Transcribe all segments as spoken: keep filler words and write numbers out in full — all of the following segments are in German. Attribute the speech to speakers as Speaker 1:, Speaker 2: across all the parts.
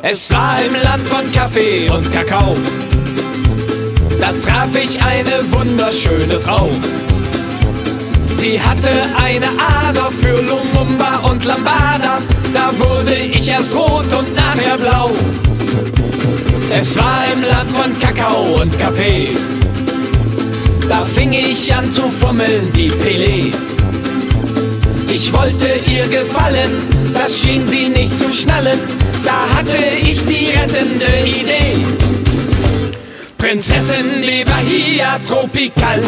Speaker 1: Es war im Land von Kaffee und Kakao. Da traf ich eine wunderschöne Frau. Sie hatte eine Ader für Lumumba und Lambada. Da wurde ich erst rot und nachher blau. Es war im Land von Kakao und Kaffee. Da fing ich an zu fummeln wie Pelé. Ich wollte ihr gefallen, das schien sie nicht zu schnallen. Da hatte ich die rettende Idee. Prinzessin de Bahia Tropical,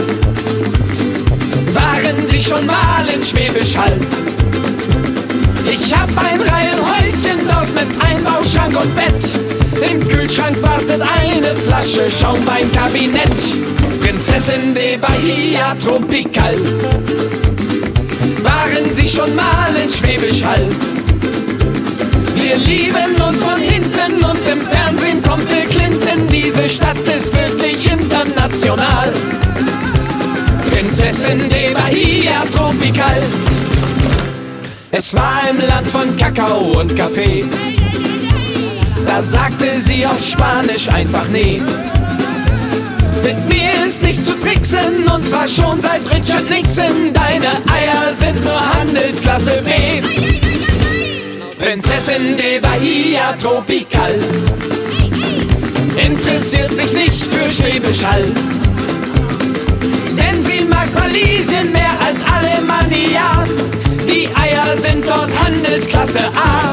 Speaker 1: waren Sie schon mal in Schwäbisch Hall? Ich hab ein Reihenhäuschen dort mit Einbauschrank und Bett. Im Kühlschrank wartet eine Flasche Schaumweinkabinett. Prinzessin de Bahia Tropical, waren Sie schon mal in Schwäbisch Hall? Wir lieben uns von hinten und im Fernsehen kommt Bill Clinton. Diese Stadt ist wirklich international. Prinzessin de Bahia Tropical. Es war im Land von Kakao und Kaffee. Da sagte sie auf Spanisch einfach nee. Mit mir ist nicht zu tricksen, und zwar schon seit Richard Nixon. Deine Eier sind nur Handelsklasse B. Prinzessin de Bahia Tropical, interessiert sich nicht für Schwäbisch Hall. Denn sie mag Walisien mehr als Alemannia. Die Eier sind dort Handelsklasse A.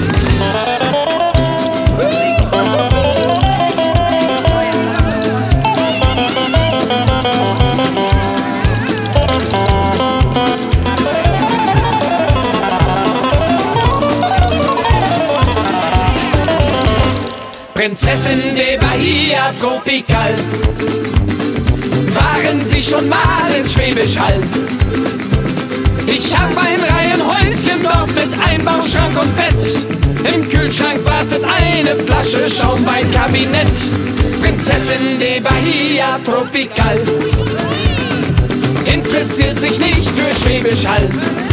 Speaker 1: Prinzessin de Bahia Tropical, waren Sie schon mal in Schwäbisch Hall? Ich hab ein Reihenhäuschen dort mit Einbauschrank und Bett. Im Kühlschrank wartet eine Flasche Schaumweinkabinett. Prinzessin de Bahia Tropical, interessiert sich nicht für Schwäbisch Hall.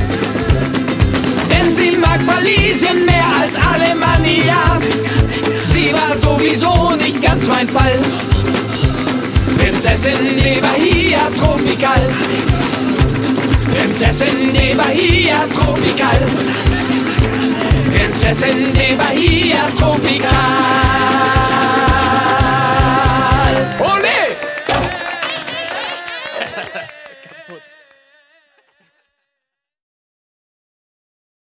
Speaker 1: Denn sie mag Walisien mehr als Alemannia. Sie war sowieso nicht ganz mein Fall. Prinzessin de Bahia Tropical, Prinzessin de Bahia Tropical, Prinzessin de Bahia Tropical. Ole! Kaputt.